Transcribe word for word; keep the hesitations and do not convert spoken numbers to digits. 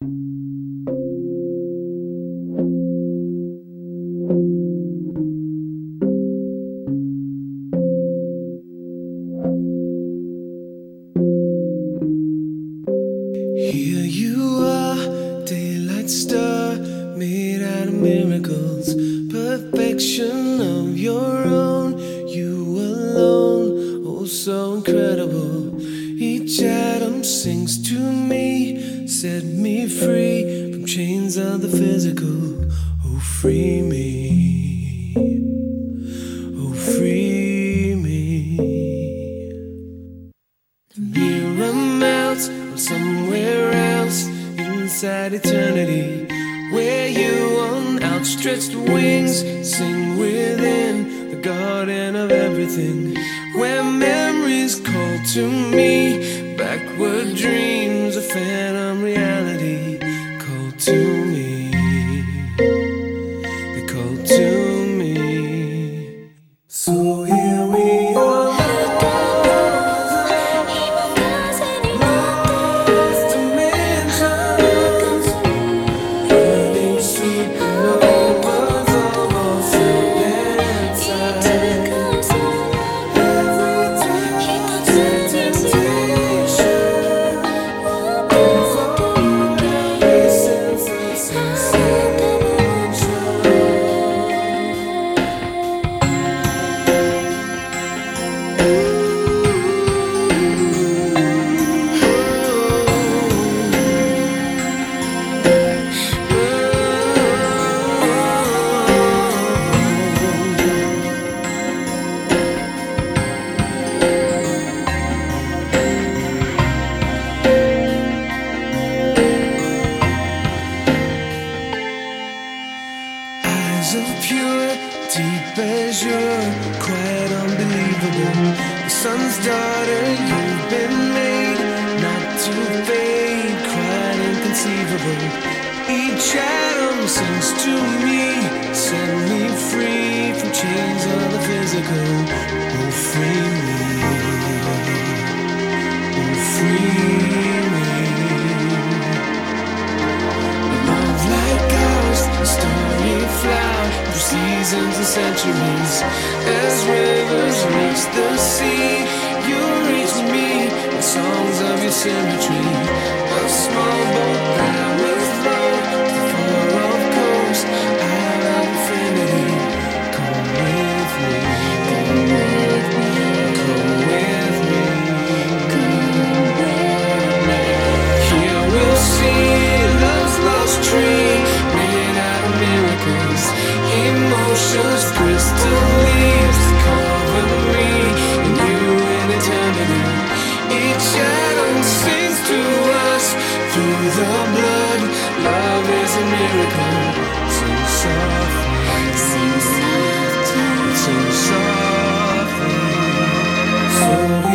Here you are, daylight star, made out of miracles, perfection of your own. You alone, oh so incredible. Each atom sings to me, set me free from chains of the physical. Oh, free me, oh, free me. Here I'm out, I'm somewhere else, inside eternity, where you on outstretched wings sing within the garden of everything, where memories call to me, backward dreams of phantom reality call to me, they call to me. So here we are. Of pure, deep azure, quite unbelievable. The sun's daughter, you've been made not to fade, quite inconceivable. Each atom sings to me, set me free from chains of the physical. Oh, free me, oh, free me. A love like ours, a starry flower, seasons and centuries, as rivers reach the sea, you reach me in songs of your symmetry. A small boat that will flow the far-off coast out of infinity. Come with me, come with me, come with me, come with me. Here we'll see love's lost tree, made out of miracles. Emotions, crystal leaves cover me and you in eternity. Each atom sings to us through the blood. Love is a miracle. Sing softly, sing softly, sing softly. So